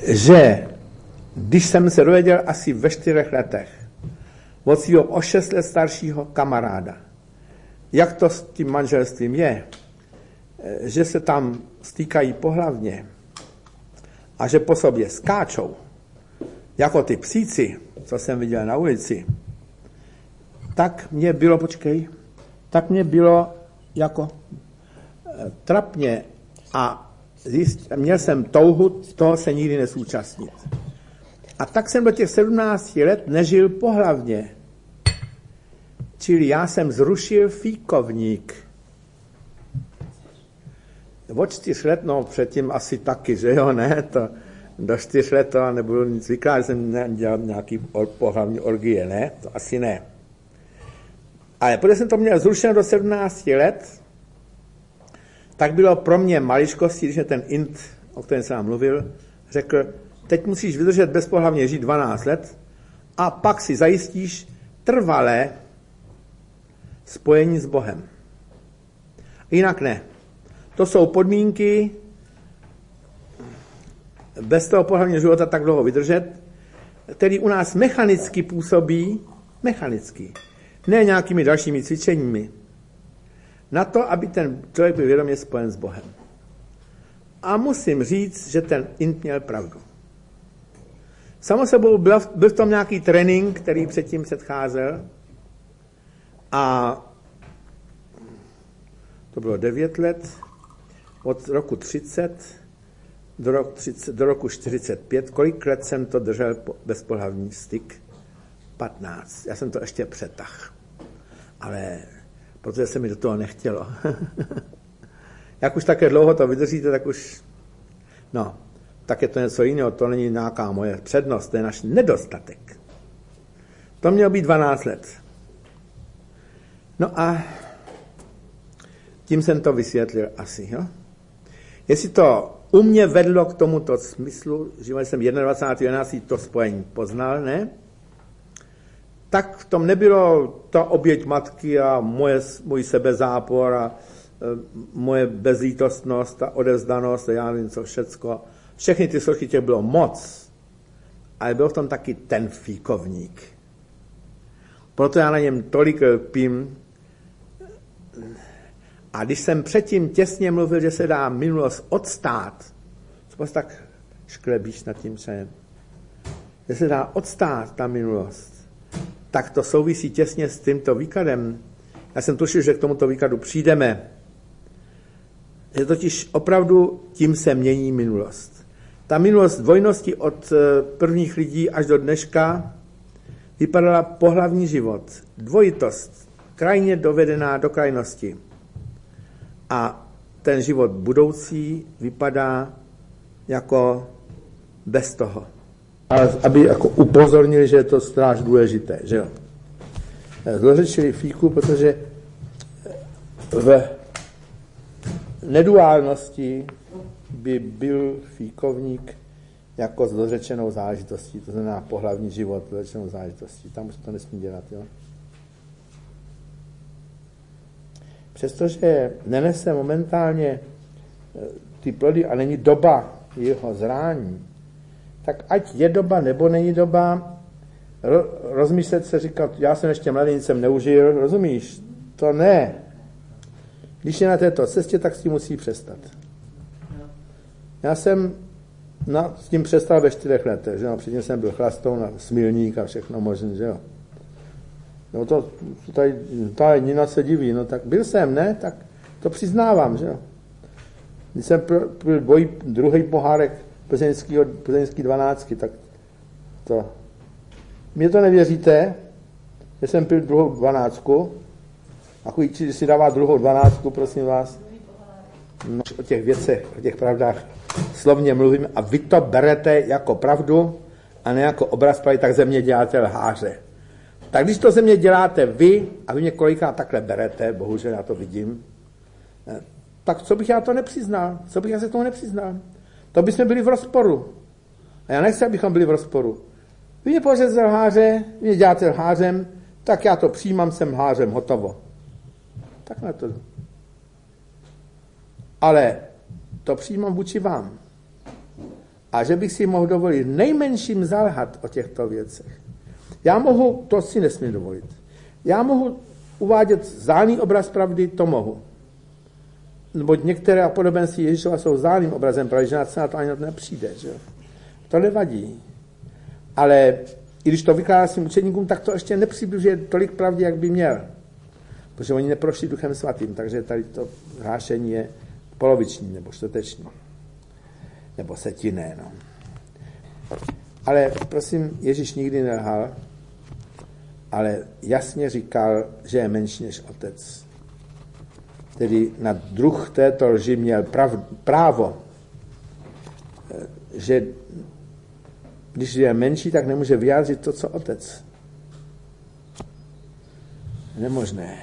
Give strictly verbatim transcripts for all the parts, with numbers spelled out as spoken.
že když jsem se dověděl asi ve čtyřech letech od svého o šest let staršího kamaráda, jak to s tím manželstvím je, že se tam stýkají pohlavně a že po sobě skáčou, jako ty psíci, co jsem viděl na ulici, tak mě bylo, počkej, tak mě bylo jako trapně a zjist, měl jsem touhu toho se nikdy nesúčastnit. A tak jsem do těch sedmnácti let nežil pohlavně. Čili já jsem zrušil fíkovník. Od čtyř let, no předtím asi taky, že jo, ne, to do čtyř let to nebudu nic vykládat, že jsem dělal nějaký pohlavní orgie, ne, to asi ne. Ale protože jsem to měl zrušeno do sedmnácti let, tak bylo pro mě maličkostí, když mě ten int, o kterém jsem vám mluvil, řekl, teď musíš vydržet bezpohlavně žít dvanáct let a pak si zajistíš trvalé spojení s Bohem. Jinak ne. To jsou podmínky bez toho pohlavního života tak dlouho vydržet, který u nás mechanicky působí, mechanicky, ne nějakými dalšími cvičeními, na to, aby ten člověk byl vědomě spojen s Bohem. A musím říct, že ten int měl pravdu. Samo sebou byl, byl v tom nějaký trénink, který předtím předcházel a to bylo devět let, od roku třicet do roku, třicet, do roku čtyřicet pět. Kolik let jsem to držel bezpohlavní styk? patnáct. Já jsem to ještě přetah. Ale protože se mi do toho nechtělo. Jak už také dlouho to vydržíte, tak už no, tak je to něco jiného, to není nějaká moje přednost, to je náš nedostatek. To mělo být dvanáct let. No a tím jsem to vysvětlil asi. Jo? Jestli to u mě vedlo k tomuto smyslu, že jsem dvacátého prvního jedenáctého to spojení poznal, ne? Tak v tom nebylo ta oběť matky a moje, můj sebezápor a e, moje bezlítostnost a odevzdanost a já nevím co všecko. Všechny ty složky těch bylo moc, ale byl v tom taky ten fíkovník. Proto já na něm tolik lpím. A když jsem předtím těsně mluvil, že se dá minulost odstát, co tak šklebíš nad tím čajem, že se dá odstát ta minulost, tak to souvisí těsně s tímto výkladem. Já jsem tušil, že k tomuto výkladu přijdeme. Že totiž opravdu tím se mění minulost. Ta minulost dvojnosti od prvních lidí až do dneška vypadala pohlavní život. Dvojitost, krajně dovedená do krajnosti. A ten život budoucí vypadá jako bez toho. Ale aby jako upozornili, že je to strašně důležité, že jo. Zlořečili fíku, protože v neduálnosti by byl fíkovník jako zlořečenou záležitostí, to znamená pohlavní život zlořečenou záležitostí. Tam už to nesmí dělat, jo. Přestože nenese momentálně ty plody a není doba jeho zrání, tak ať je doba nebo není doba, rozmyslet se, říkat, já jsem ještě mladý, nic jsem neužil, rozumíš? To ne. Když je na této cestě, tak s tím musí přestat. Já jsem na, s tím přestal ve čtyřech letech, že no, předtím jsem byl chlastou na smilník a všechno možné, že jo. No to, tady, tady Nina se diví, no tak byl jsem, ne? Tak to přiznávám, že jo. Když jsem byl dvoj, druhý pohárek plzeňský, plzeňský dvanáctky, tak to... Mě to nevěříte, že jsem pil druhou dvanáctku, a chuj, když si dává druhou dvanáctku, prosím vás, no, o těch věcech, o těch pravdách slovně mluvím a vy to berete jako pravdu a ne jako obraz pravdy, tak ze mě děláte lháře. Tak když to ze mě děláte vy a vy mě kolikrát takhle berete, bohužel já to vidím, tak co bych já to nepřiznal? Co bych já se tomu nepřiznal? To bychom byli v rozporu. A já nechci, abychom byli v rozporu. Vy mě považujete za lháře, vy mě děláte lhářem, tak já to přijímám, jsem lhářem, hotovo. Takhle to. Ale to přijímám vůči vám. a že bych si mohl dovolit nejmenším zalhat o těchto věcech. Já mohu, to si nesmím dovolit. Já mohu uvádět zdálný obraz pravdy, to mohu. Neboť některé podobenství Ježíšova jsou zdálným obrazem pravdy, že se na to ani nepřijde. Že? To nevadí. Ale i když to vykládá svým učeníkům, tak to ještě nepřibližuje tolik pravdy, jak by měl. Protože oni neprošli Duchem Svatým, takže tady to hlášení je poloviční nebo čtvrteční. Nebo setiné. No. Ale prosím, Ježíš nikdy nelhal, ale jasně říkal, že je menší než otec. Tedy na druh této lži měl prav, právo, že když je menší, tak nemůže vyjádřit to, co otec. Nemožné.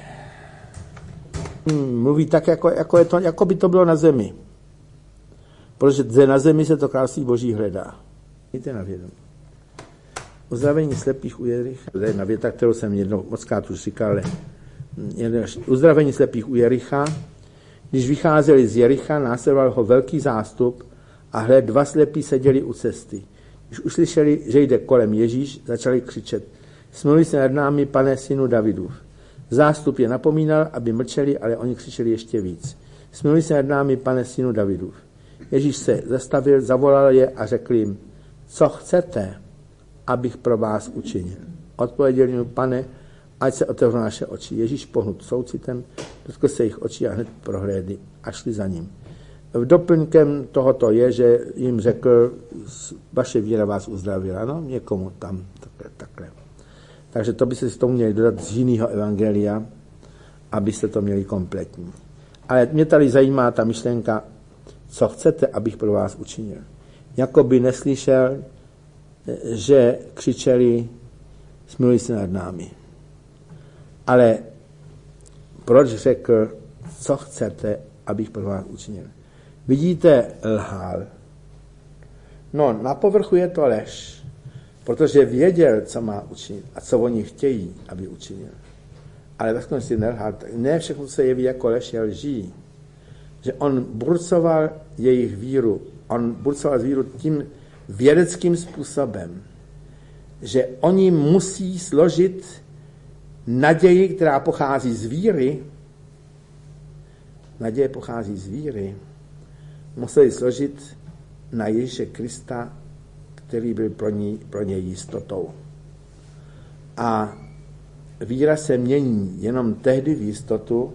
Mluví tak, jako, jako, je to, jako by to bylo na zemi. Protože na zemi se to království Boží hledá. Mějte na vědomí. Uzdravení slepých u Jericha. To je jedna věta, kterou jsem jednou mockrát už říkal, ale uzdravení slepých u Jericha. Když vycházeli z Jericha, následoval ho velký zástup a hled, dva slepí seděli u cesty. Když uslyšeli, že jde kolem Ježíš, začali křičet: Smluj se nad námi, pane, synu Davidův. Zástup je napomínal, aby mlčeli, ale oni křičeli ještě víc: Smluj se nad námi, pane, synu Davidův. Ježíš se zastavil, zavolal je a řekl jim: Co chcete, abych pro vás učinil? Odpověděli mu: Pane, ať se otevřou naše oči. Ježíš pohnut soucitem, dotkl se jich očí a hned prohlédli a šli za ním. V doplňkem tohoto je, že jim řekl: Vaše víra vás uzdravila. No, někomu tam takhle, takhle. Takže to by se s tomu měli dodat z jiného evangelia, abyste to měli kompletní. Ale mě tady zajímá ta myšlenka: Co chcete, abych pro vás učinil? Jakoby neslyšel, že křičeli: Smluj se nad námi. Ale proč řekl: Co chcete, abych pro vás učinil? Vidíte, lhal. No, na povrchu je to lež, protože věděl, co má učinit a co oni chtějí, aby učinil. Ale ve skutečnosti nelhal. Ne všechno se jeví jako lež, je lží. Že on burcoval jejich víru. On burcoval víru tím vědeckým způsobem, že oni musí složit naději, která pochází z víry. Naděje pochází z víry. Museli složit na Ježíše Krista, který byl pro, ní, pro ně jistotou. A víra se mění jenom tehdy v jistotu,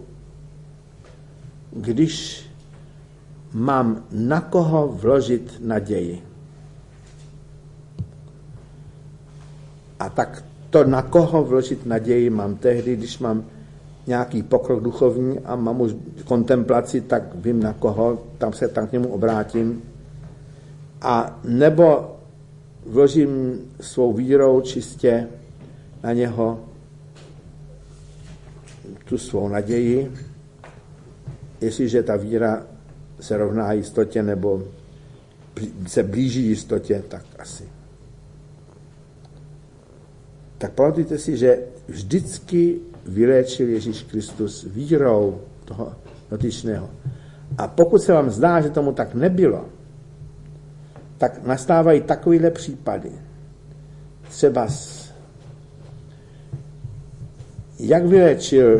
když mám na koho vložit naději. A tak to, na koho vložit naději, mám tehdy, když mám nějaký pokrok duchovní a mám už kontemplaci, tak vím na koho, tam se tam k němu obrátím. A nebo vložím svou vírou čistě na něho tu svou naději, jestliže ta víra se rovná jistotě nebo se blíží jistotě, tak asi. Tak pamatujte si, že vždycky vyléčil Ježíš Kristus vírou toho dotyčného. A pokud se vám zdá, že tomu tak nebylo, tak nastávají takovýhle případy. Třeba s, jak vyléčil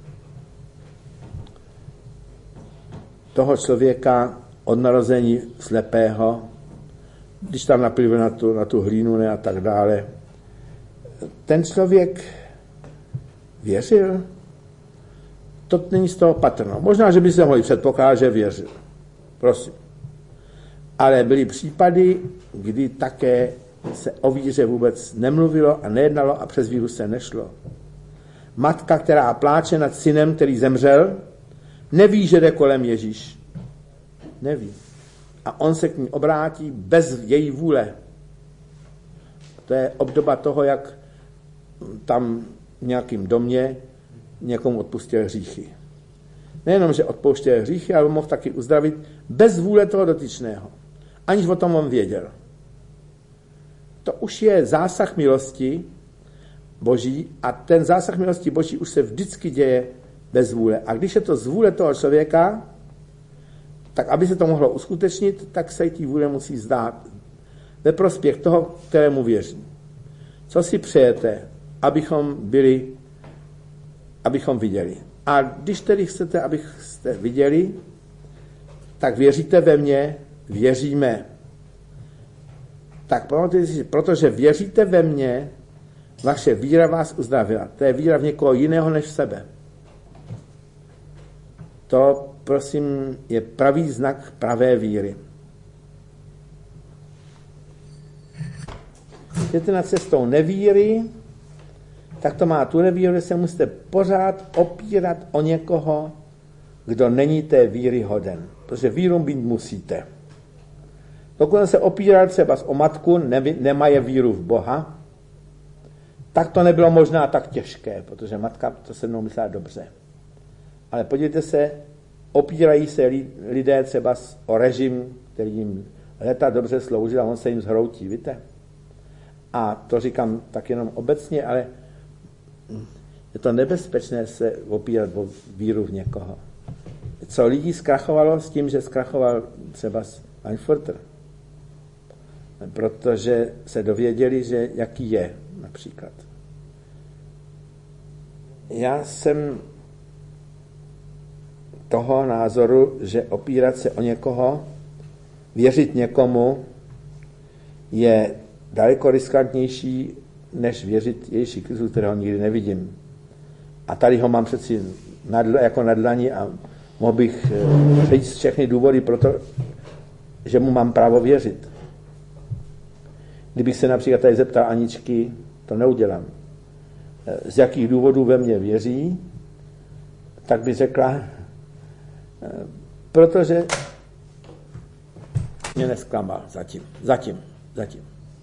toho člověka od narození slepého, když tam naplivil na tu, na tu hlínu ne, a tak dále. Ten člověk věřil? To není z toho patrno. Možná, že by se mohli předpokládat, že věřil. Prosím. Ale byly případy, kdy také se o víře vůbec nemluvilo a nejednalo a přes víru se nešlo. Matka, která pláče nad synem, který zemřel, neví, že jde kolem Ježíš. Neví. A on se k ní obrátí bez její vůle. To je obdoba toho, jak tam v nějakém domě někomu odpustil hříchy. Nejenom, že odpouštěl hříchy, ale mohl taky uzdravit bez vůle toho dotyčného. Aniž o tom on věděl. To už je zásah milosti Boží a ten zásah milosti Boží už se vždycky děje bez vůle. A když je to z vůle toho člověka, tak aby se to mohlo uskutečnit, tak se té vůle musí zdát ve prospěch toho, kterému věří. Co si přejete, abychom byli, abychom viděli. A když tedy chcete, abyste viděli, tak věříte ve mně, věříme. Tak protože věříte ve mně, vaše víra vás uzdravila. To je víra v někoho jiného než v sebe. To, prosím, je pravý znak pravé víry. Jdete na cestou nevíry, tak to má tu nevíru, že se musíte pořád opírat o někoho, kdo není té víry hoden. Protože víru být musíte. Dokud se opíral třeba o matku, ne, nemaje víru v Boha, tak to nebylo možná tak těžké, protože matka to se mnou myslela dobře. Ale podívejte se, opírají se lidé třeba o režim, který jim leta dobře sloužil a on se jim zhroutí, víte? A to říkám tak jenom obecně, ale je to nebezpečné se opírat o víru v někoho. Co lidí zkrachovalo s tím, že zkrachoval třeba Frankfurter? Protože se dověděli, že jaký je, například. Já jsem toho názoru, že opírat se o někoho, věřit někomu, je daleko riskantnější, než věřit Ježíši Kristu, kterého nikdy nevidím. A tady ho mám přeci nadl, jako na dlani a mohl bych říct všechny důvody pro to, že mu mám právo věřit. Kdybych se například tady zeptal Aničky, to neudělám, z jakých důvodů ve mně věří, tak by řekla, protože mě nesklamal zatím, zatím, zatím.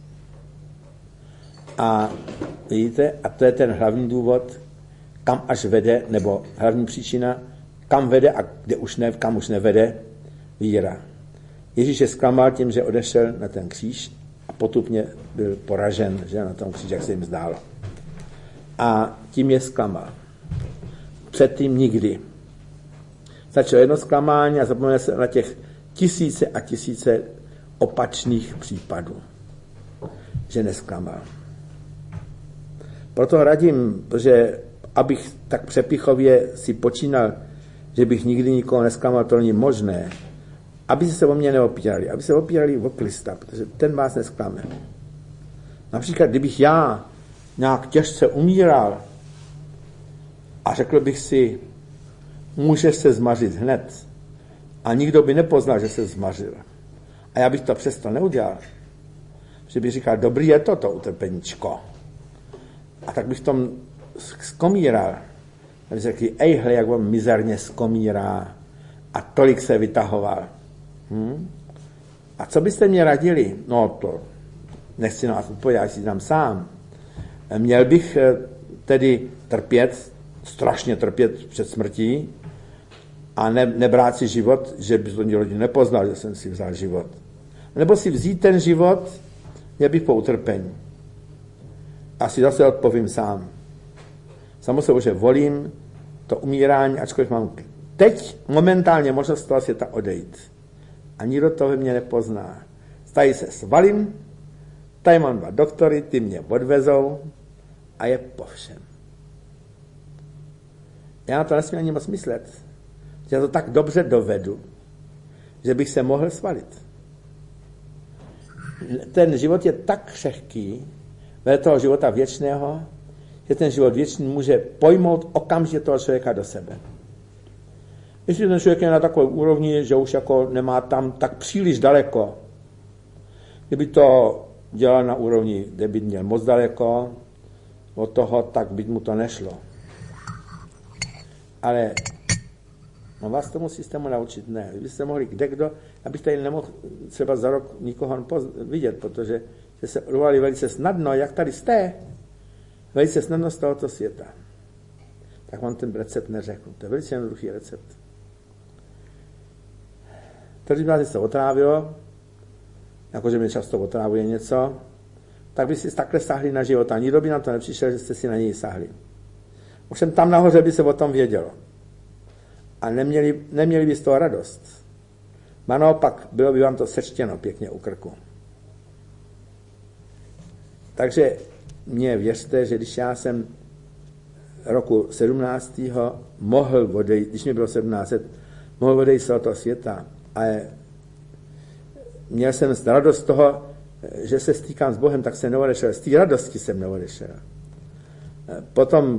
A vidíte, a to je ten hlavní důvod, kam až vede, nebo hlavní příčina, kam vede a kde už ne, kam už nevede víra. Ježíš je zklamal tím, že odešel na ten kříž a potupně byl poražen, že na tom kříži, jak se jim zdálo. A tím je zklamal. Předtím nikdy. Stačilo jedno zklamání a zapomněl se na těch tisíce a tisíce opačných případů, že nesklamal. Proto radím, že abych tak přepichově si počínal, že bych nikdy nikoho nesklamal, to není možné, aby se o mě neopírali, aby se opírali o Krista, protože ten vás nesklame. Například, kdybych já nějak těžce umíral a řekl bych si, můžeš se zmařit hned a nikdo by nepoznal, že se zmařil. A já bych to přesto neudělal. Že bych říkal, dobrý je to, to utrpeníčko. A tak bych v tom skomíral. A bych řekl, ejhle, jak on mizerně skomírá a tolik se vytahoval. Hm? A co byste mě radili? No to nechci na vás odpovědět, já si dám sám. Měl bych tedy trpět, strašně trpět před smrtí a ne, nebrát si život, že by to nikdo nepoznal, že jsem si vzal život. Nebo si vzít ten život, měl bych po utrpení. A si zase odpovím sám. Samozřejmě, že volím to umírání, ačkoliv mám teď momentálně možnost z toho světa odejít. A nikdo to ve mně nepozná. Tady se svalím, tady mám dva doktory, ty mě odvezou a je po všem. Já na to nesmím ani moc myslet. Já to tak dobře dovedu, že bych se mohl svalit. Ten život je tak křehký, vedle toho života věčného, že ten život věčný může pojmout okamžitě toho člověka do sebe. Jestli ten člověk je na takové úrovni, že už jako nemá tam tak příliš daleko, kdyby to dělal na úrovni, kde by měl moc daleko od toho, tak by mu to nešlo. Ale no vás tomu systému naučit ne. Kdybyste mohli kdekdo, abych tady nemohl třeba za rok nikoho vidět, protože se urvali velice snadno, jak tady jste, velice snadno z tohoto světa. Tak vám ten recept neřeknu. To je velice jednoduchý recept. Když by vás něco otrávilo, jakože mě často otrávuje něco, tak by si takhle sáhli na život a nikdo by na to nepřišel, že jste si na něj sáhli. Ovšem tam nahoře by se o tom vědělo. A neměli, neměli by z toho radost. A naopak bylo by vám to sečtěno pěkně u krku. takže mě věřte, že když já jsem roku sedmnáctého mohl odejít, když mi bylo sedmnáct, mohl odejít z tohoto světa, ale měl jsem radost z toho, že se stýkám s Bohem, tak jsem neodešel. Z té radosti jsem neodešel. Potom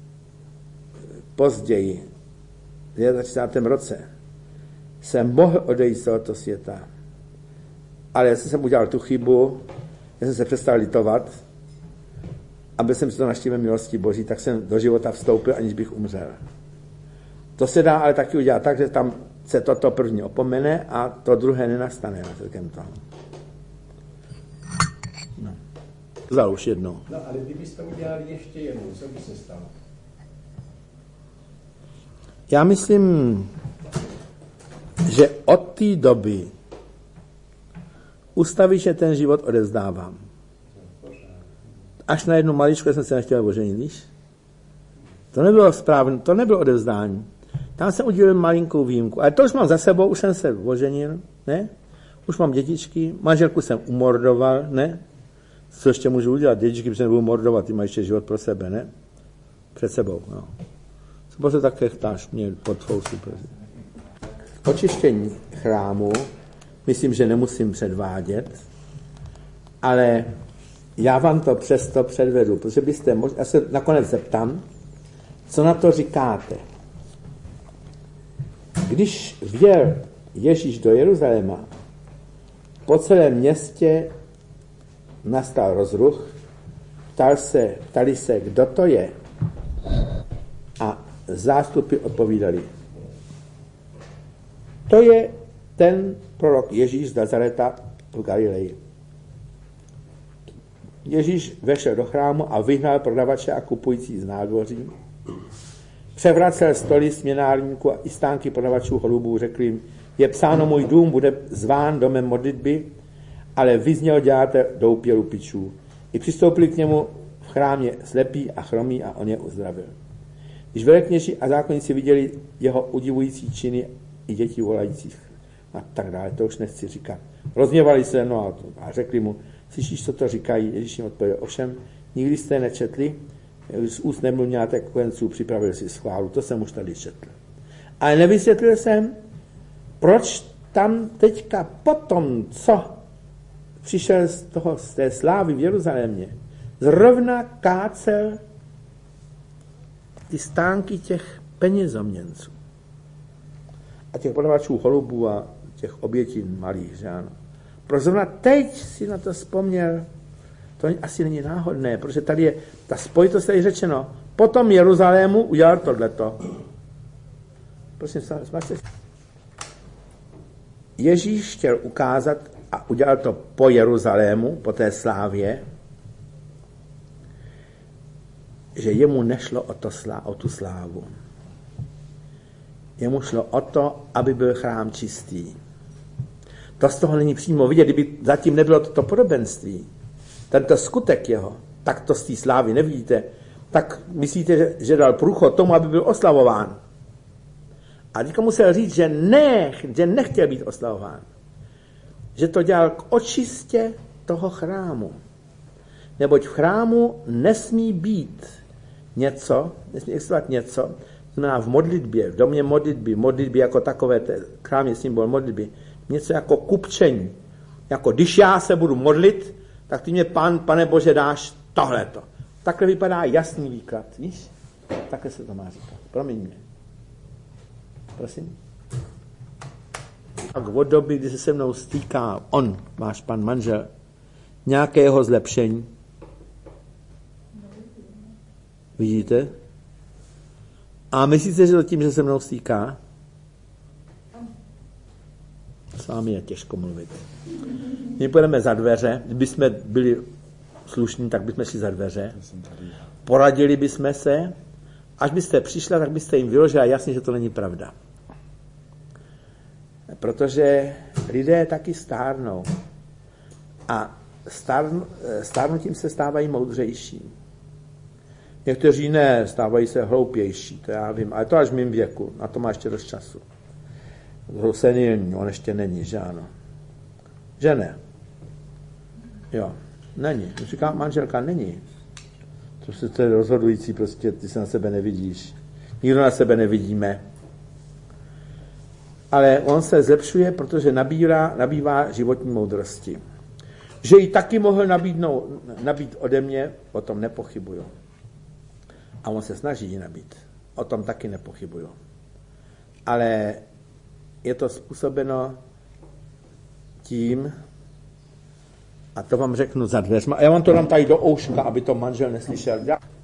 později, v třicátém roce, jsem mohl odejít z tohoto světa. Ale já jsem udělal tu chybu, já jsem se přestal litovat, aby jsem si to naštěl milosti Boží, tak jsem do života vstoupil, aniž bych umřel. To se dá ale taky udělat tak, že tam se toto první opomene a to druhé nenastane následkem toho. No. Vzal už jednou. No, ale kdybyste udělali ještě jednou, co by se stalo? Já myslím, že od té doby ustaví, že ten život odevzdávám. Až na jednu maličku jsem se nechtěl oženit, víš? To nebylo správné, to nebylo odevzdání. Tam jsem udělal malinkou výjimku. Ale to už mám za sebou, už jsem se oženil, ne? Už mám dětičky, manželku jsem umordoval, ne? Co ještě můžu udělat? Dětičky by se nebudu mordovat, ty mají ještě život pro sebe, ne? Před sebou, no. Co se také chtáš mě pod fousy, prosím. Očištění chrámu, myslím, že nemusím předvádět, ale já vám to přesto předvedu, protože byste možná, já se nakonec zeptám, co na to říkáte. Když vjel Ježíš do Jeruzaléma, po celém městě nastal rozruch, ptal se, ptali se, kdo to je, a zástupy odpovídali. To je ten prorok Ježíš z Nazareta v Galileji. Ježíš vešel do chrámu a vyhnal prodavače a kupující z nádvoří. Převracel stoly směnárníků a i stánky prodavačů holubů, řekl jim, je psáno, můj dům bude zván domem modlitby, ale vy z něho děláte doupě lupičů. I přistoupili k němu v chrámě slepí a chromí a on je uzdravil. Když velekněži a zákonníci viděli jeho udivující činy i děti volajících a tak dále, to už nechci říkat. Rozměvali se no a řekli mu, slyšíš, co to říkají? Ježíš jim odpověděl, ovšem, nikdy jste nečetli, z úst nemluvňátek kojenců připravil si schválu, to jsem už tady četl. Ale nevysvětlil jsem, proč tam teďka potom, co přišel z, toho, z té slávy v Jeruzalémě, zrovna kácel ty stánky těch penězoměnců a těch prodavačů holubů a těch obětí malých, že ano. Proč zrovna teď si na to vzpomněl, to asi není náhodné, protože tady je ta spojitost, tady řečeno, potom Jeruzalému udělal tohleto. Prosím, smažte. Ježíš chtěl ukázat a udělal to po Jeruzalému, po té slávě, že jemu nešlo o, to slá, o tu slávu. Jemu šlo o to, aby byl chrám čistý. To z toho není přímo vidět, kdyby zatím nebylo toto podobenství, tento skutek jeho, tak to z té slávy nevidíte, tak myslíte, že, že dal průchod tomu, aby byl oslavován. A teďka musel říct, že ne, že nechtěl být oslavován. Že to dělal k očistě toho chrámu. Neboť v chrámu nesmí být něco, nesmí existovat něco, znamená v modlitbě, v domě modlitby, modlitby jako takové, chrám je symbol modlitby, něco jako kupčení. Jako když já se budu modlit, tak ty mě, pán, pane Bože, dáš tohleto. Takhle vypadá jasný výklad, víš? Takhle se to má říkat. Promiň mě. Prosím. Tak od doby, kdy se se mnou stýká on, váš pan manžel, nějakého zlepšení. Vidíte? A myslíte, že to tím, že se mnou stýká? S vámi je těžko mluvit. My půjdeme za dveře, kdybychom byli slušní, tak bychom šli za dveře. Poradili bychom se, až byste přišla, tak byste jim vyložila jasně, že to není pravda. Protože lidé taky stárnou. A stárn, stárnutím se stávají moudřejší. Někteří ne, stávají se hloupější, to já vím, ale to až v mým věku, na to má ještě dost času. To senilní, on ještě není, že ano. Že ne? Jo. Není. Říká, manželka není. To, se, to je rozhodující, prostě ty se na sebe nevidíš. Nikdo na sebe nevidíme. Ale on se zlepšuje, protože nabírá, nabývá životní moudrosti. Že ji taky mohl nabídnout, nabít ode mě, o tom nepochybuju. A on se snaží ji nabít. O tom taky nepochybuju. Ale je to způsobeno tím, a to vám řeknu za dveřma, a já vám to dám tady do ouška, aby to manžel neslyšel.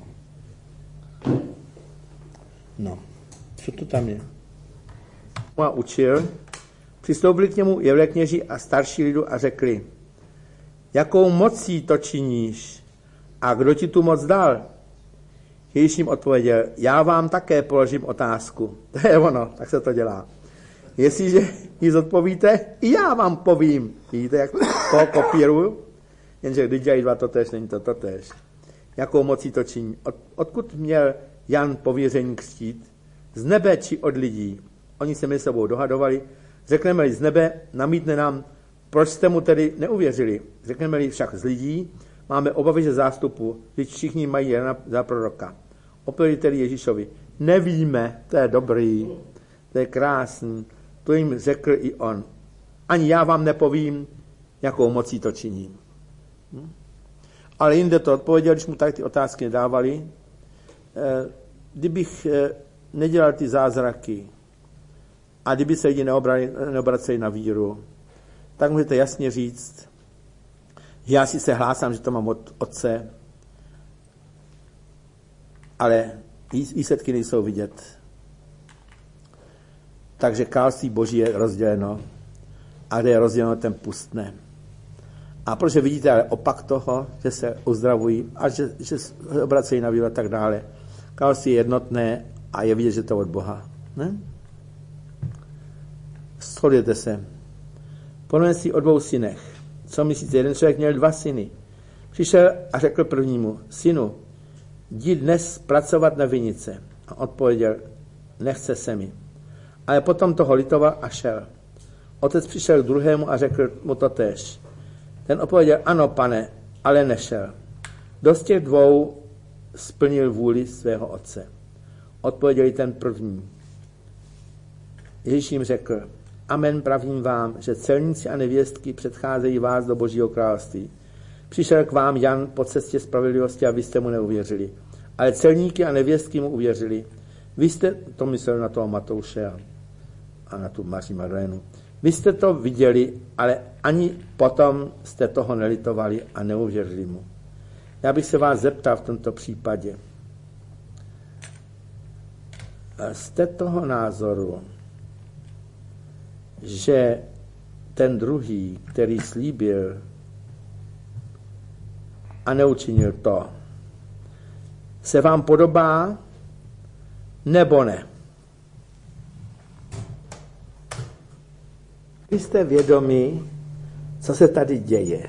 No, co to tam je? A učil, přistoupili k němu je velekněží a starší lidu a řekli, jakou mocí to činíš a kdo ti tu moc dal? Ježíš jim odpověděl, já vám také položím otázku. To je ono, tak se to dělá. Jestliže ji zodpovíte, i já vám povím. Vidíte, jak to kopíruju? Jenže když dělají dva totéž, není to totéž. Jakou mocí to činí? Od, odkud měl Jan pověření křtít? Z nebe či od lidí? Oni se mezi sebou dohadovali. Řekneme-li z nebe, namítne nám, proč jste mu tedy neuvěřili? Řekneme-li však z lidí, máme obavy ze zástupu, když všichni mají Jana za proroka. Opět tedy Ježíšovi, nevíme, to je dobrý, to je krásný. To jim řekl i on. Ani já vám nepovím, jakou mocí to činí. Hm? Ale jinde to odpověděl, když mu tady ty otázky nedávali. Eh, kdybych eh, nedělal ty zázraky a kdyby se lidi neobraceli na víru, tak můžete jasně říct, že já si se hlásám, že to mám od otce, ale výsledky nejsou vidět. Takže království Boží je rozděleno a kde je rozděleno, ten pustne. A protože vidíte ale opak toho, že se uzdravují a že, že se obracejí na víru a tak dále. Království je jednotné a je vidět, že to od Boha. Ne? Shodujete se. Pomyslete si o dvou synech. Co myslíte? Jeden člověk měl dva syny. Přišel a řekl prvnímu, synu, jdi dnes pracovat na vinice. A odpověděl, nechce se mi. Ale potom toho litoval a šel. Otec přišel k druhému a řekl mu to též. Ten odpověděl, ano, pane, ale nešel. Kdo z těch dvou splnil vůli svého otce? Odpověděl ten první. Ježíš jim řekl, amen, pravím vám, že celníci a nevěstky předcházejí vás do Božího království. Přišel k vám Jan po cestě spravedlivosti a vy jste mu neuvěřili. Ale celníky a nevěstky mu uvěřili. Vy jste, to myslel na toho Matouše a na tu Maří Magdalénu, vy jste to viděli, ale ani potom jste toho nelitovali a neuvěřili mu. Já bych se vás zeptal v tomto případě. Jste toho názoru, že ten druhý, který slíbil a neučinil to, se vám podobá nebo ne? Vy jste vědomi, co se tady děje.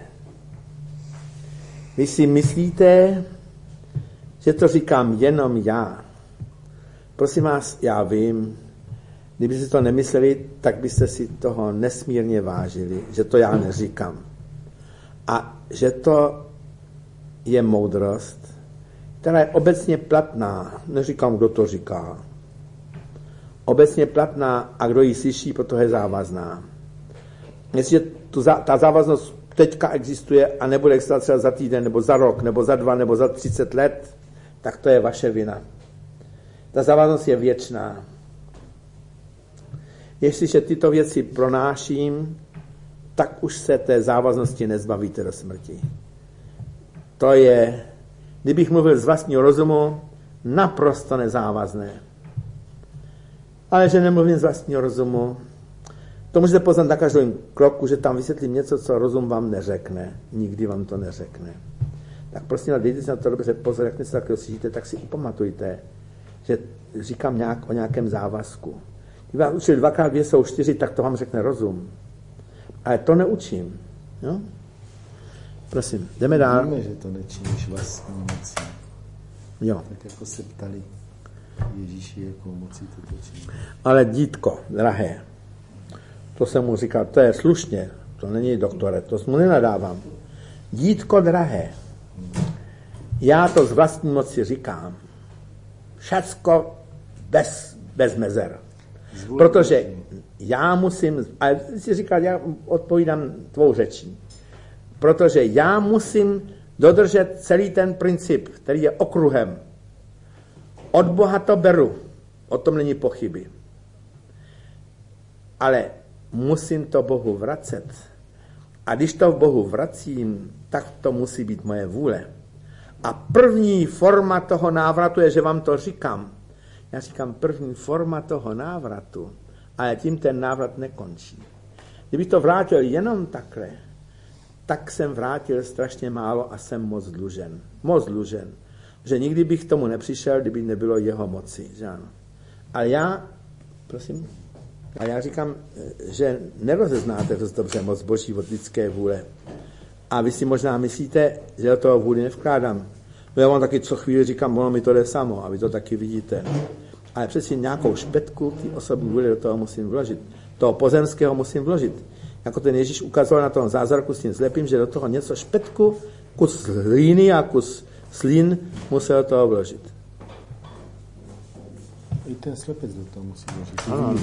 Vy si myslíte, že to říkám jenom já. Prosím vás, já vím, kdybyste to nemysleli, tak byste si toho nesmírně vážili, že to já neříkám. A že to je moudrost, která je obecně platná. Neříkám, kdo to říká. Obecně platná a kdo ji slyší, protože je závazná. Jestliže tu, ta závaznost teďka existuje a nebude existovat třeba za týden, nebo za rok, nebo za dva, nebo za třicet let, tak to je vaše vina. Ta závaznost je věčná. Jestliže tyto věci pronáším, tak už se té závaznosti nezbavíte do smrti. To je, kdybych mluvil z vlastního rozumu, naprosto nezávazné. Ale že nemluvím z vlastního rozumu, to můžete poznat na každém kroku, že tam vysvětlím něco, co rozum vám neřekne. Nikdy vám to neřekne. Tak prostě dejte si na to dobře pozor, jak něco takového slyšíte, tak si upamatujte, že říkám nějak o nějakém závazku. Když vám učili dvakrát dvě jsou čtyři, tak to vám řekne rozum. Ale to neučím. Jo? Prosím, jdeme dál. Víme, že to nečiníš vlastní mocí. Jo. Tak jako se ptali Ježíši, jakou mocí to činí. Ale dítko, drahé, to jsem mu říkal, to je slušně, to není doktore, to mu nenadávám. Dítko drahé, já to z vlastní moci říkám. Všecko bez, bez mezer. Protože já musím, ale si říkal, já odpovídám tvou řečí, protože já musím dodržet celý ten princip, který je okruhem. Od Boha to beru, o tom není pochyby. Ale musím to Bohu vracet. A když to v Bohu vracím, tak to musí být moje vůle. A první forma toho návratu je, že vám to říkám. Já říkám první forma toho návratu, ale tím ten návrat nekončí. Kdybych to vrátil jenom takhle, tak jsem vrátil strašně málo a jsem moc dlužen. Moc dlužen. Že nikdy bych k tomu nepřišel, kdyby nebylo jeho moci. Že ano. Ale já, prosím, ale já říkám, že nerozeznáte dost dobře moc Boží od lidské vůle. A vy si možná myslíte, že do toho vůli nevkládám. No já vám taky co chvíli říkám, ono mi to jde samo a vy to taky vidíte. Ale přeci nějakou špetku ty osobní vůle do toho musím vložit. Toho pozemského musím vložit. Jako ten Ježíš ukazoval na tom zázraku s tím slepým, že do toho něco špetku, kus hlíny a kus slín musel do toho vložit. I ten slepec do toho musí vložit. Ano.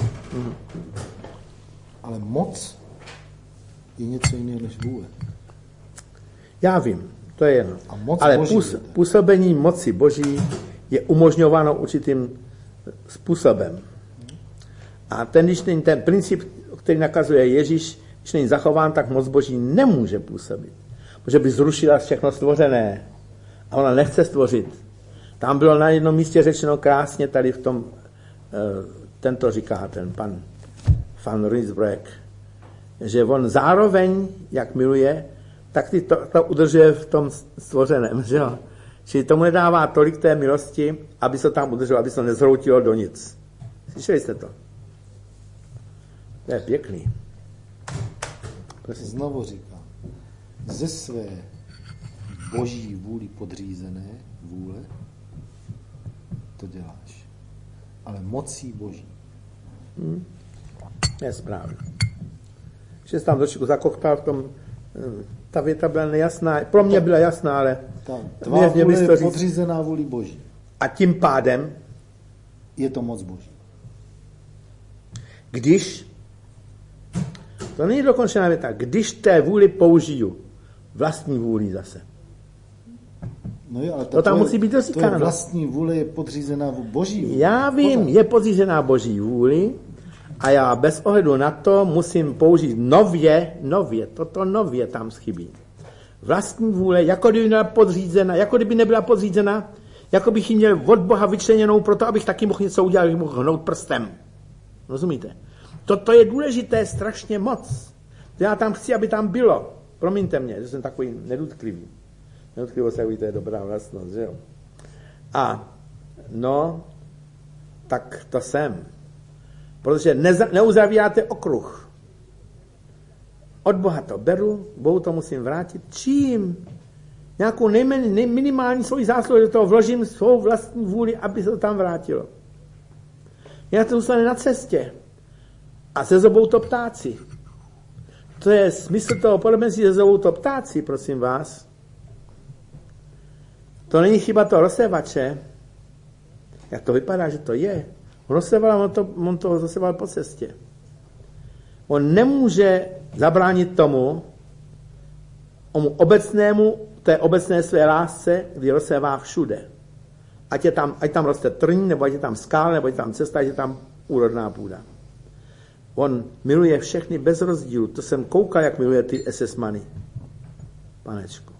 Ale moc je něco jiného než vůle. Já vím, to je jedno. A moc ale Boží, půs, působení moci Boží je umožňováno určitým způsobem. A ten, když není ten princip, který nakazuje Ježíš, když není zachován, tak moc Boží nemůže působit. Protože by zrušila všechno stvořené. A ona nechce stvořit. Tam bylo na jednom místě řečeno krásně, tady v tom, tento říká ten pan Van Rysbroek, že on zároveň, jak miluje, tak ty to, to udržuje v tom stvořeném. Že jo? Čili tomu nedává tolik té milosti, aby se tam udrželo, aby se to nezhroutilo do nic. Slyšeli jste to? To je pěkný. Prosím. Znovu říkám, ze své Boží vůli podřízené vůle to děláš. Ale mocí Boží. Hmm. Je správně. Že jsi tam trošku zakoktal v tom, ta věta byla nejasná. Pro mě byla jasná, ale ta tvá mě, vůle je podřízená vůli Boží. A tím pádem je to moc Boží. Když, to není dokončená věta, když té vůli použiju, vlastní vůli zase. No jo, ale to tam tvoje, musí být dosíkáno. Vlastní vůle je podřízená Boží vůli. Já vím, je podřízená Boží vůli a já bez ohledu na to musím použít nově, nově, toto nově tam chybí. Vlastní vůle, jako kdyby nebyla podřízena, jako kdyby nebyla podřízena, jako bych ji měl od Boha vyčleněnou proto, abych taky mohl něco udělat, abych mohl hnout prstem. Rozumíte? Toto je důležité strašně moc. Já tam chci, aby tam bylo. Promiňte mě, že jsem takový nedutklivý. Nedutlivost, jak víte, je dobrá vlastnost, že jo? A no, tak to jsem. Protože neza, neuzavíráte okruh. Od Boha to beru, Bohu to musím vrátit. Čím? Nějakou nejmen, nej, minimální svoji zásluhu do toho vložím svou vlastní vůli, aby se to tam vrátilo. Já to zůstane na cestě. A se zobou to ptáci. To je smysl toho podobenství, se zobou to ptáci, prosím vás. To není chyba toho rozsévače. Jak to vypadá, že to je. On rozséval, on to, on to zaséval po cestě. On nemůže zabránit tomu, omu obecnému, té obecné své lásce, kdy rozsévá všude. Ať, je tam, ať tam roste trň, nebo ať je tam skál, nebo ať je tam cesta, ať je tam úrodná půda. On miluje všechny bez rozdílu. To jsem koukal, jak miluje ty es es many. Panečku.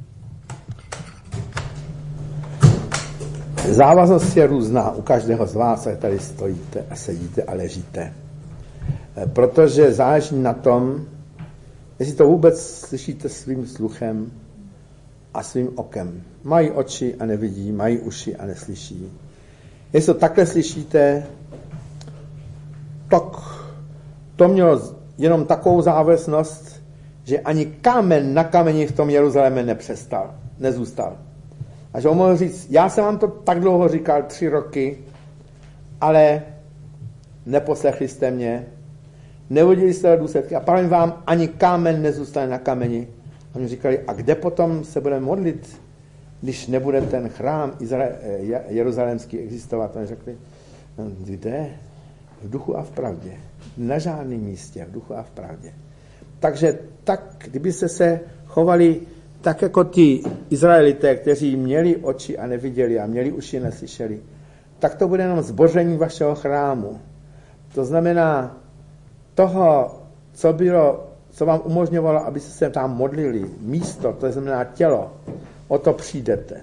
Závaznost je různá u každého z vás, jak tady stojíte a sedíte a ležíte. Protože záleží na tom, jestli to vůbec slyšíte svým sluchem a svým okem. Mají oči a nevidí, mají uši a neslyší. Jestli to takhle slyšíte, tak to mělo jenom takovou závislost, že ani kámen na kameni v tom Jeruzalémě nepřestal, nezůstal. A že on mohl říct, já jsem vám to tak dlouho říkal, tři roky, ale neposlechli jste mě, nevodili jste důsledky a pravím vám, ani kámen nezůstane na kameni, Oni říkali, a kde potom se budeme modlit, když nebude ten chrám Izrael, jeruzalémský existovat? Oni řekli, no, kde? V duchu a v pravdě. Na žádném místě, v duchu a v pravdě. Takže tak, kdyby se se chovali tak jako ti Izraelité, kteří měli oči a neviděli a měli uši a neslyšeli, tak to bude jenom zboření vašeho chrámu. To znamená toho, co bylo, co vám umožňovalo, aby se tam modlili, místo, to znamená tělo, o to přijdete.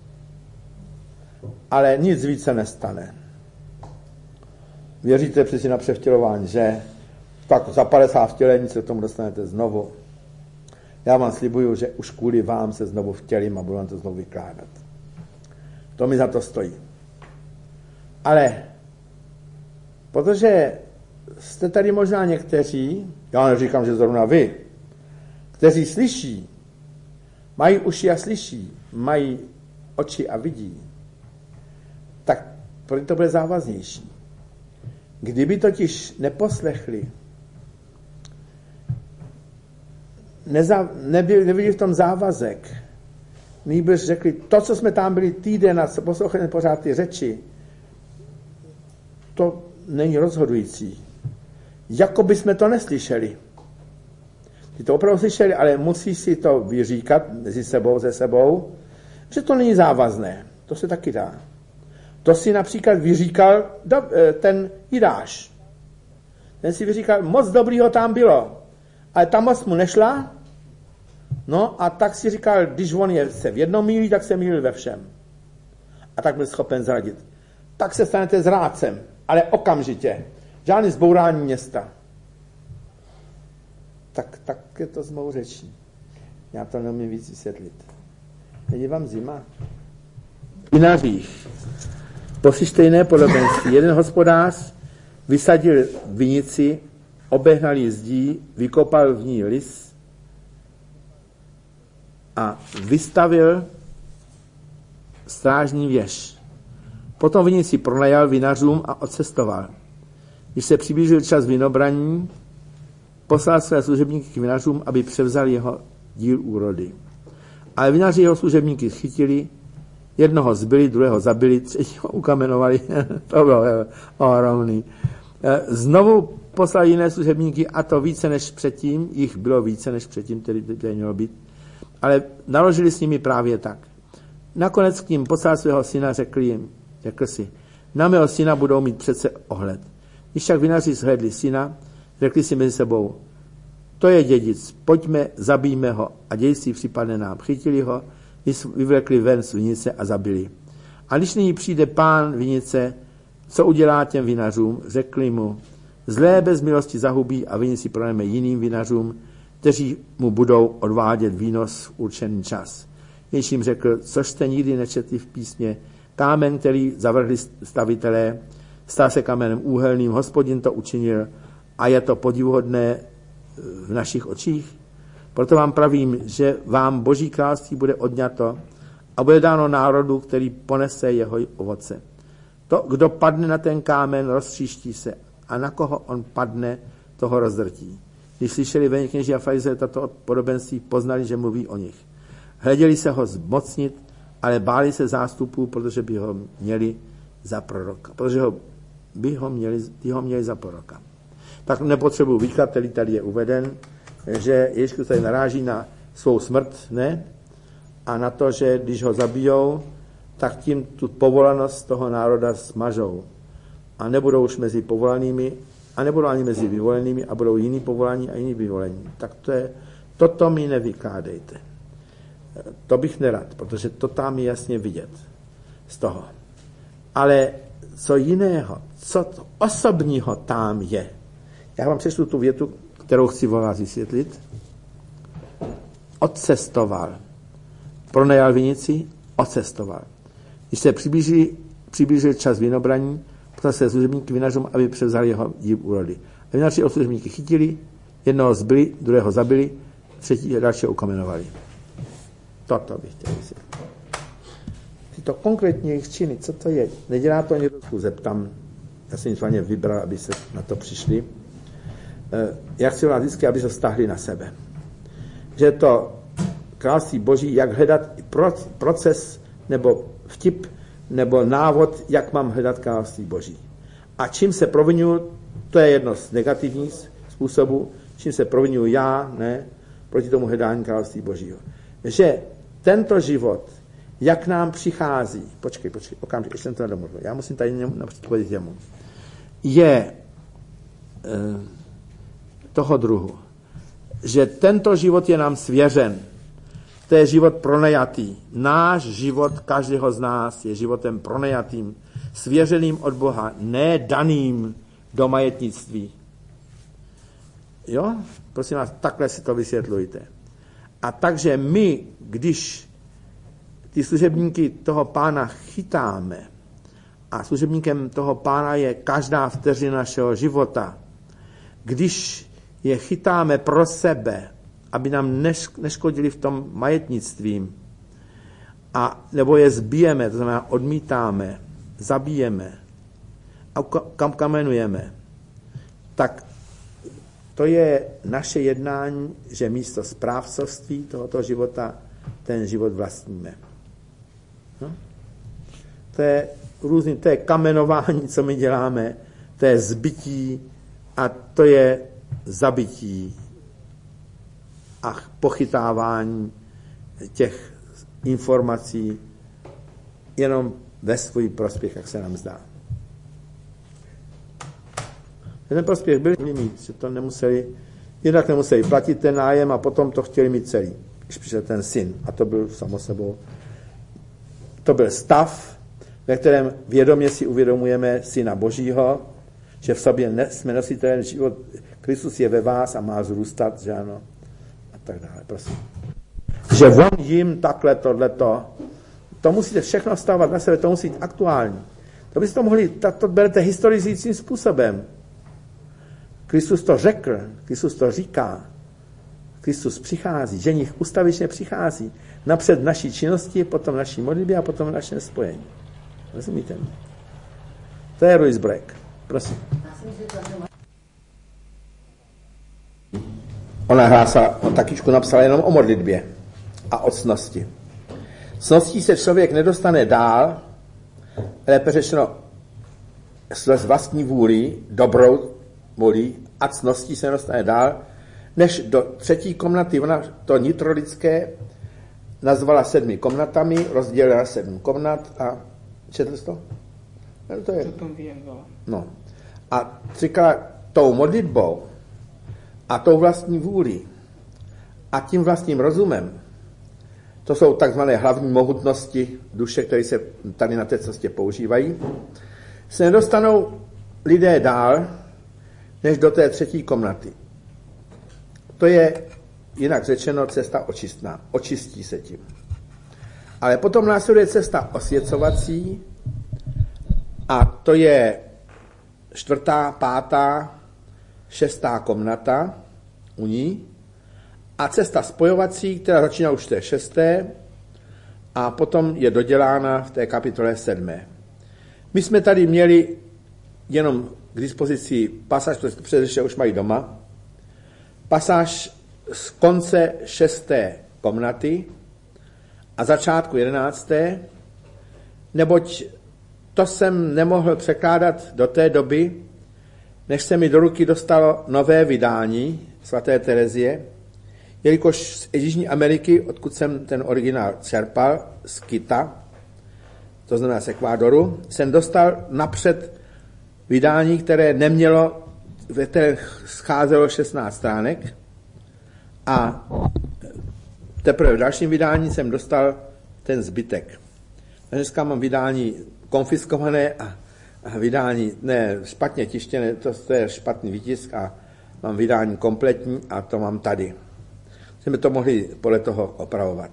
Ale nic více nestane. Věříte přeci na převtělování, že? Tak za padesát vtělení se k tomu dostanete znovu. Já vám slibuju, že už kvůli vám se znovu vtělím a budu vám to znovu vykládat. To mi za to stojí. Ale protože jste tady možná někteří, já neříkám, že zrovna vy, kteří slyší, mají uši a slyší, mají oči a vidí, tak pro to bude závaznější. Kdyby totiž neposlechli, neza, nebyli, nebyli v tom závazek, nýbrž řekli, to, co jsme tam byli týden a poslouchali pořád ty řeči, to není rozhodující. Jako by jsme to neslyšeli. Ty to opravdu slyšeli, ale musí si to vyříkat mezi sebou, ze sebou, že to není závazné. To se taky dá. To si například vyříkal ten Jidáš. Ten si vyříkal, moc dobrýho tam bylo, ale ta moc mu nešla, no a tak si říkal, když on je se v jednom mýlí, tak se mýlil ve všem. A tak byl schopen zradit. Tak se stanete zrádcem, ale okamžitě. Žádný zbourání města. Tak, tak je to s mou řečí. Já to neumím víc vysvětlit. Není vám zima? Vinařích. Po stejné podobenství. Jeden hospodář vysadil vinici, obehnal ji zdí, vykopal v ní lis a vystavil strážní věž. Potom vinici pronajal vinařům a odcestoval. Když se přiblížil čas vinobraní, poslal své služebníky k vinařům, aby převzali jeho díl úrody. Ale vinaři jeho služebníky chytili, jednoho zbyli, druhého zabili, třetího ukamenovali. To bylo ohromný. Znovu poslali jiné služebníky, a to více než předtím, jich bylo více než předtím, tedy to mělo být, ale naložili s nimi právě tak. Nakonec k ním poslal svého syna, řekl jim, řekl si, na mého syna budou mít přece ohled. Když však vinaři shledli syna, řekli si mezi sebou, to je dědic, pojďme, zabijme ho a dědictví připadne nám. Chytili ho, vyvlekli ven z vinice a zabili. A když nyní přijde pán vinice, co udělá těm vinařům, řekli mu, zlé bez milosti zahubí a vinici pronajme jiným vinařům, kteří mu budou odvádět výnos v určený čas. Když jim řekl, což jste nikdy nečetli v písmě, kámen, který zavrhli stavitelé, stal se kamenem úhelným, Hospodin to učinil a je to podivuhodné v našich očích. Proto vám pravím, že vám Boží království bude odňato a bude dáno národu, který ponese jeho ovoce. To, kdo padne na ten kámen, roztříští se a na koho on padne, toho rozdrtí. Když slyšeli velekněží a farizeje tato podobenství, poznali, že mluví o nich. Hleděli se ho zmocnit, ale báli se zástupů, protože by ho měli za proroka. Protože ho, by ho měli, by ho měli za proroka. Tak nepotřebuji výklad, který tady je uveden, že Ježíš tady naráží na svou smrt, ne? A na to, že když ho zabijou, tak tím tu povolanost toho národa smažou. A nebudou už mezi povolanými, a nebudou ani mezi vyvolenými, a budou jiní povolání a jiní vyvolení. Tak to je, toto mi nevykládejte. To bych nerad, protože to tam je jasně vidět z toho. Ale co jiného, co to osobního tam je. Já vám přečtu tu větu, kterou chci vás vysvětlit. Odcestoval. Pronajal vinici, odcestoval. Když se přiblížil, přiblížil čas vinobraní, poslal se služebníky vinařům, aby převzali jeho díl úrody. A vinaři od služebníky chytili, jednoho zbyli, druhého zabili, třetí a dalšího ukamenovali. Toto bych chtěl vysvětlit. Tyto konkrétní jejich činy, co to je? Nedělá to někdo, zeptám. Já jsem nicméně vybral, aby se na to přišli. Já chci vás vždycky, aby se vztahli na sebe. Že to království Boží, jak hledat proces nebo vtip nebo návod, jak mám hledat království Boží. A čím se provinuju, to je jedno z negativních způsobů, čím se provinuju já, ne, proti tomu hledání království Božího. Že tento život, jak nám přichází, počkej, počkej, okamžik, ještě jsem to nedomluvil, já musím tady například jemu, je e, toho druhu, že tento život je nám svěřen. To je život pronajatý. Náš život každého z nás je životem pronajatým, svěřeným od Boha, ne daným do majetnictví. Jo? Prosím vás, takhle si to vysvětlujte. A takže my, když ty služebníky toho Pána chytáme, a služebníkem toho Pána je každá vteřina našeho života, když je chytáme pro sebe, aby nám neškodili v tom majetnictvím, a nebo je zbijeme, to znamená odmítáme, zabijeme a kam kamenujeme, tak to je naše jednání, že místo správcovství tohoto života ten život vlastníme. No? To je různý, to je kamenování, co my děláme, to je zbytí a to je zabití a pochytávání těch informací jenom ve svůj prospěch, jak se nám zdá. Ten prospěch byl mít, že to nemuseli, jednak nemuseli platit ten nájem a potom to chtěli mít celý, když přišel ten syn. A to byl samo sebou, to byl stav, ve kterém vědomě si uvědomujeme Syna Božího, že v sobě ne, jsme nositelem život, Kristus je ve vás a má zrůstat, že ano, a tak dále, prosím. Že on jim takhle, tohleto, to musíte všechno stávat na sebe, to musí být aktuální. To byste to mohli, to berete historizujícím způsobem. Kristus to řekl, Kristus to říká, Kristus přichází, ženich ustavičně přichází, napřed naší činnosti, potom naší modlitbě a potom našem spojení. Rozumíte mi? To je Louis Breck. Prosím. Ona hrása o takyčku napsala jenom o modlitbě a o cnosti. Cností se člověk nedostane dál, lépe řečeno z vlastní vůli, dobrou vůli a cností se nedostane dál, než do třetí komnaty. Ona to nitrolidské nazvala sedmi komnatami, rozdělila sedm komnat a četl jsi to? No, to je. No. A říkala tou modlitbou a tou vlastní vůli a tím vlastním rozumem, to jsou takzvané hlavní mohutnosti duše, které se tady na té cestě používají, se nedostanou lidé dál, než do té třetí komnaty. To je, jinak řečeno, cesta očistná. Očistí se tím. Ale potom následuje cesta osvěcovací a to je čtvrtá, pátá, šestá komnata u ní a cesta spojovací, která začíná už v té šesté a potom je dodělána v té kapitole sedmé. My jsme tady měli jenom k dispozici pasáž, protože už mají doma, pasáž z konce šesté komnaty a začátku jedenácté, neboť to jsem nemohl překládat do té doby, než se mi do ruky dostalo nové vydání svaté Terezie, jelikož z Jižní Ameriky, odkud jsem ten originál čerpal, z Kita, to znamená z Ekvádoru, jsem dostal napřed vydání, které nemělo, ve které scházelo šestnáct stránek a teprve v dalším vydání jsem dostal ten zbytek. Dneska mám vydání konfiskované a, a vydání ne špatně tištěné, to, to je špatný výtisk a mám vydání kompletní a to mám tady. Jsme to mohli podle toho opravovat.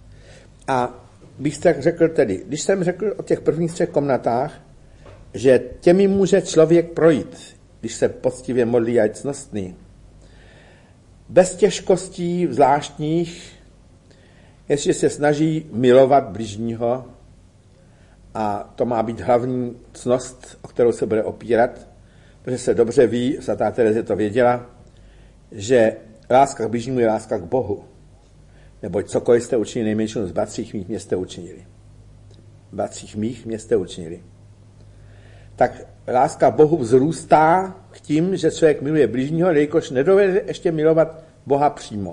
A bych tak řekl tedy, když jsem řekl o těch prvních třech komnatách, že těmi může člověk projít, když se poctivě modlí a je cnostný. Bez těžkostí zvláštních, jestli se snaží milovat bližního, a to má být hlavní ctnost, o kterou se bude opírat, protože se dobře ví, svatá Terezie to věděla, že láska k bližnímu je láska k Bohu. Neboť cokoliv jste učinili nejmenšímu z bratřích mých, mě jste učinili. Bratřích mých mě jste učinili. Tak láska Bohu vzrůstá k tím, že člověk miluje bližního, jelikož nedovede ještě milovat Boha přímo.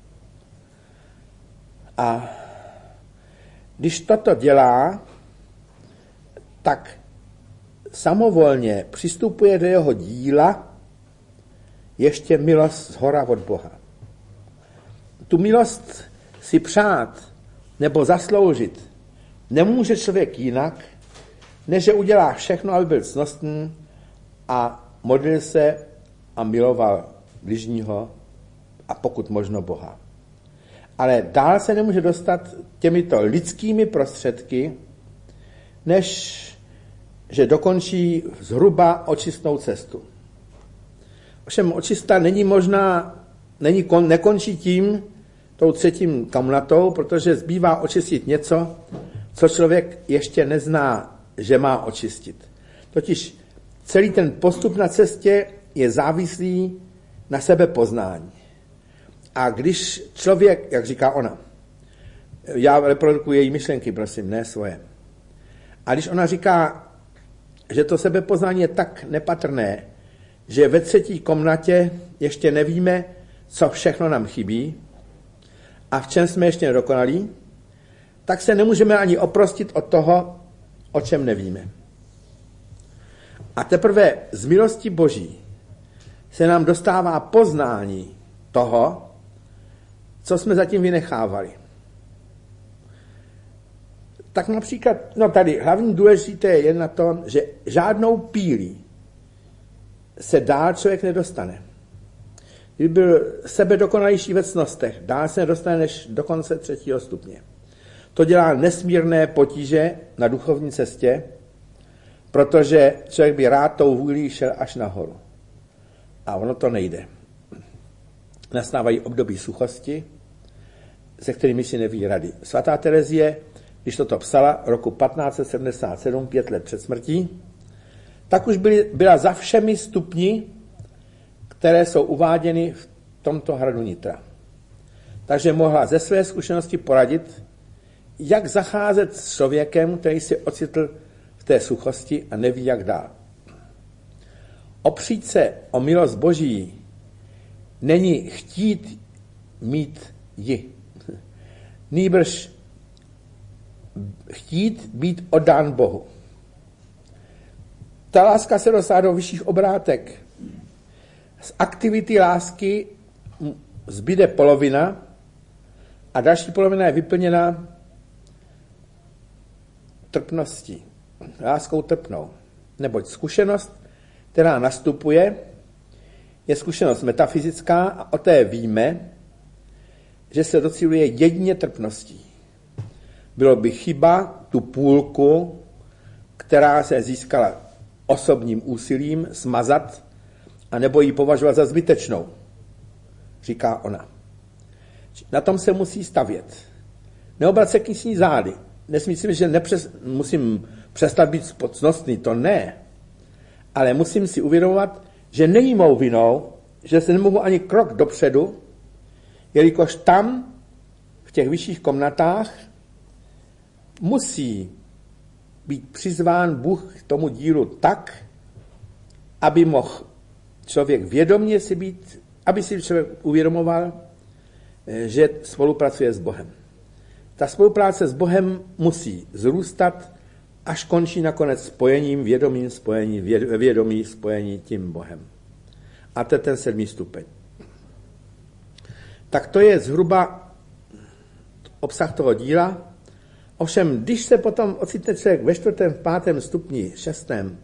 A když toto dělá, tak samovolně přistupuje do jeho díla ještě milost zhora od Boha. Tu milost si přát nebo zasloužit nemůže člověk jinak, než že udělá všechno, aby byl cnostný a modlil se a miloval bližního a pokud možno Boha. Ale dál se nemůže dostat těmito lidskými prostředky, než že dokončí zhruba očistnou cestu. Ovšem očista není možná, není, kon, nekončí tím, tou třetím komnatou, protože zbývá očistit něco, co člověk ještě nezná, že má očistit. Totiž celý ten postup na cestě je závislý na sebepoznání. A když člověk, jak říká ona, já reprodukuji její myšlenky, prosím, ne svoje. A když ona říká, že to sebepoznání je tak nepatrné, že ve třetí komnatě ještě nevíme, co všechno nám chybí a v čem jsme ještě nedokonalí, tak se nemůžeme ani oprostit od toho, o čem nevíme. A teprve z milosti Boží se nám dostává poznání toho, co jsme zatím vynechávali. Tak například, no tady hlavní důležité je na tom, že žádnou pílí se dál člověk nedostane. Kdyby byl sebedokonalejší ve cnostech, dál se nedostane než do konce třetího stupně. To dělá nesmírné potíže na duchovní cestě, protože člověk by rád tou vůlí šel až nahoru. A ono to nejde. Nastávají období suchosti, se kterými si neví rady. Svatá Terezie, když toto psala roku patnáct set sedmdesát sedm, pět let před smrtí, tak už byly, byla za všemi stupni, které jsou uváděny v tomto hradu Nitra. Takže mohla ze své zkušenosti poradit, jak zacházet s člověkem, který si ocitl v té suchosti a neví, jak dál. Opřít se o milost Boží není chtít mít ji. Nýbrž chtít být oddán Bohu. Ta láska se dostává do vyšších obrátek. Z aktivity lásky zbyde polovina a další polovina je vyplněna trpností, láskou trpnou. Neboť zkušenost, která nastupuje, je zkušenost metafyzická a o té víme, že se docíluje jedině trpností. Bylo by chyba tu půlku, která se získala osobním úsilím, smazat a nebo ji považovat za zbytečnou, říká ona. Na tom se musí stavět. Neobracet k ní zády. Nesmyslím, že nepřes, musím přestat být cnostný, to ne. Ale musím si uvědomovat, že není mou vinou, že se nemohu ani krok dopředu, jelikož tam, v těch vyšších komnatách, musí být přizván Bůh k tomu dílu tak, aby mohl člověk vědomě si být, aby si člověk uvědomoval, že spolupracuje s Bohem. Ta spolupráce s Bohem musí zrůstat, až končí nakonec spojením, vědomým spojení, vědomí spojení tím Bohem. A to je ten sedmý stupeň. Tak to je zhruba obsah toho díla. Ovšem, když se potom ocitne člověk ve čtvrtém, v pátém stupni, šestém,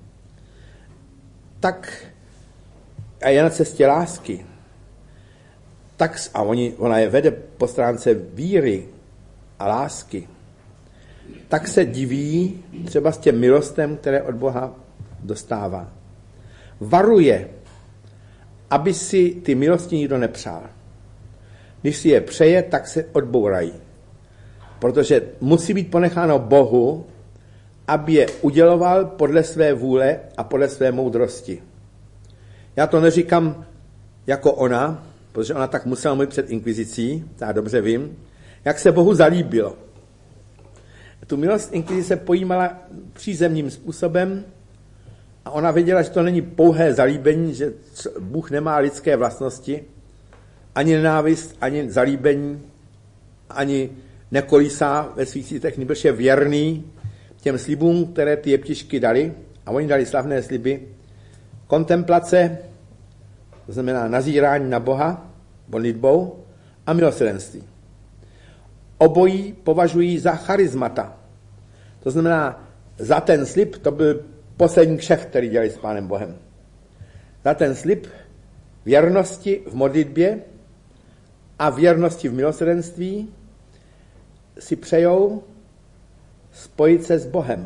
tak a je na cestě lásky, tak, a oni, ona je vede po stránce víry a lásky, tak se diví třeba s těm milostem, které od Boha dostává. Varuje, aby si ty milosti nikdo nepřál. Když si je přeje, tak se odbourají. Protože musí být ponecháno Bohu, aby je uděloval podle své vůle a podle své moudrosti. Já to neříkám jako ona, protože ona tak musela mluvit před inkvizicí, já dobře vím. jak se Bohu zalíbilo. Tu milost inkvizice pojímala přízemním způsobem a ona věděla, že to není pouhé zalíbení, že Bůh nemá lidské vlastnosti, ani nenávist, ani zalíbení, ani nekolísá ve svých cítech, nebož je věrný těm slibům, které ty jeptišky dali, a oni dali slavné sliby, kontemplace, to znamená nazírání na Boha, modlitbou, a milosrdenství. Obojí považují za charizmata. To znamená, za ten slib, to byl poslední kšeft, který dělali s Pánem Bohem. Za ten slib věrnosti v modlitbě a věrnosti v milosrdenství si přejou spojit se s Bohem.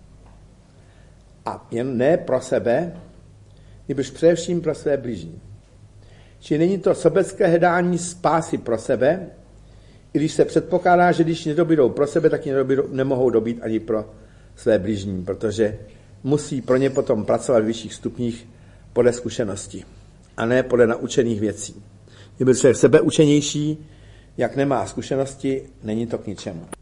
A jen ne pro sebe, nebož především pro své bližní. Čili není to sobecké hledání spásy pro sebe, i když se předpokládá, že když nedobydou pro sebe, tak nedobydou, nemohou dobít ani pro své bližní, protože musí pro ně potom pracovat v vyšších stupních podle zkušenosti a ne podle naučených věcí. Kdyby člověk sebeučenější, jak nemá zkušenosti, není to k ničemu.